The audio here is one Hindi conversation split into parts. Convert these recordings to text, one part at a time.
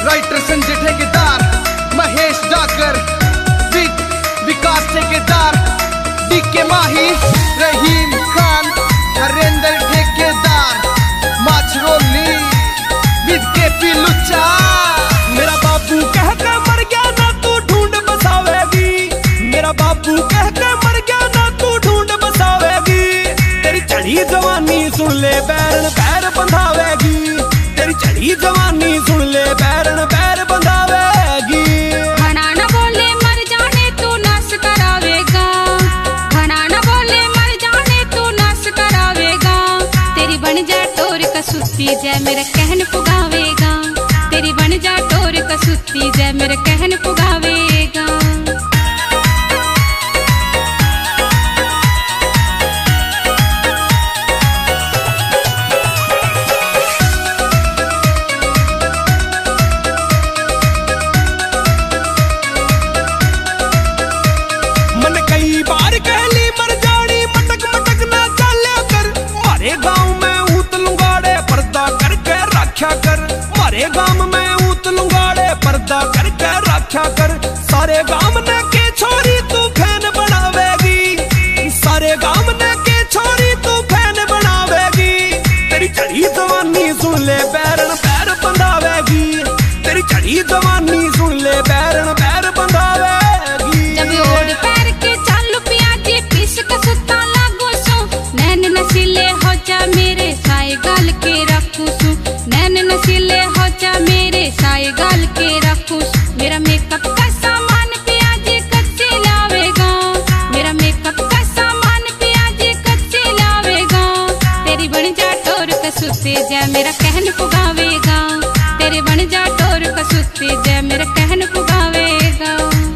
राइटर संजय ठेकेदार, Mahesh Dakar, Vikas Thekedar, DK Mahi, Rahim Khan, Harendra Thekedar, Machhroli, with K P Luchcha. मेरा बाबू कह के मर गया ना तू ढूंढ बसावेगी, मेरा बाबू कह के मर गया ना तू ढूंढ बसावेगी। तेरी चढ़ी जवानी सुन ले बैरन पैर बंधावेगी, तेरी चढ़ी जवानी सुन ले बैरन पैर बंधावेगी। घना न बोले मर जाने तू नस करावेगा, घना न बोले मर जाने तू नस करावेगा। तेरी बन जा टोर कसूती जय मेरे कहन पुगावेगा, तेरी बन जा टोर कसूती जय मेरे कहन पुगावेगा। कई बार कहली मर जानी मटक मटक ना चाल्या कर, मारे गांव में ऊत लुंगाड़े पर्दा करके रक्षा कर, मारे गांव में ऊत लुंगाड़े पर्दा करके रक्षा कर। सारे गांव ने के छोरी तू फैन बनावेगी, सारे गांव ने के छोरी तू फैन बनावेगी। तेरी चढ़ी जवानी सुन ले बैरन पैर बंधावेगी, तेरी चढ़ी जवानी सुन ले बैरन पैर बंधावेगी। जब ओढ़ पैर के चालू पियाजी पिस कसुता लागो सो, नैन नसीले हो जा मेरे साए गाल के रखू सू, नैन नसीले हो जा मेरे साए गाल के रखू सू। मेरा मेकअप का सामान पियाजी कच्चे लावेगा, मेरा मेकअप का सामान पियाजी कच्चे लावेगा। तेरी बन जा टोर कसूते जय मेरा कहन पुगावेगा, तेरे बन जा टोर कसूते जय मेरा कहन पुगावेगा।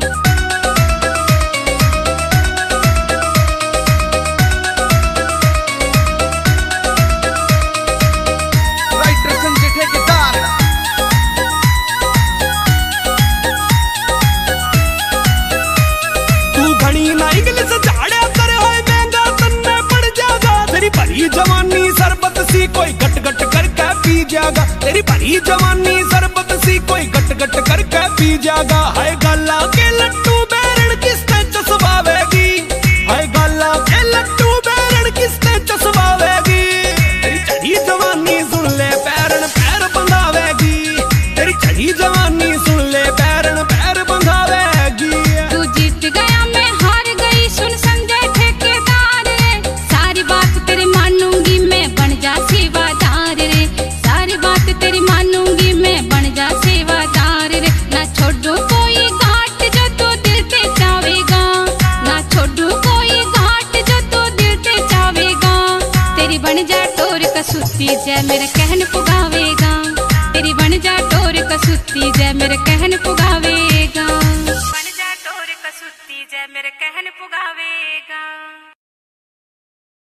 भरी जवानी शरबत सी कोई गट गट करके पी जाएगा, तेरी भरी जवानी शरबत सी कोई गट गट करके पी जाएगा। हाय गल्ला के लट्टू बैरन किसने चसवावेगी, हाय गल्ला के लट्टू बैरन किसने चसवावेगी। तेरी चढ़ी जवानी सुन ले बैरन पैर बंधावेगी, तेरी चढ़ी जवानी सुन ले बैरन पैर बंधावेगी। तू जीत गया मैं हार गई सुन संजय ठेकेदार रे, सारी बात तेरी मानूंगी मैं बन जा सेवादार रे, सारी बात तेरी मानूंगी मैं बन जा सेवादार रे। ना छोड़ू कोई घाट जो तू दिल पे चावेगा, ना छोड़ू कोई घाट जो तू दिल पे चावेगा। तेरी बन जा टोर कसूती जय मेरे कहन पुगावेगा, तेरी बन जा टोर कसूती जय मेरे कहन पुगावेगा।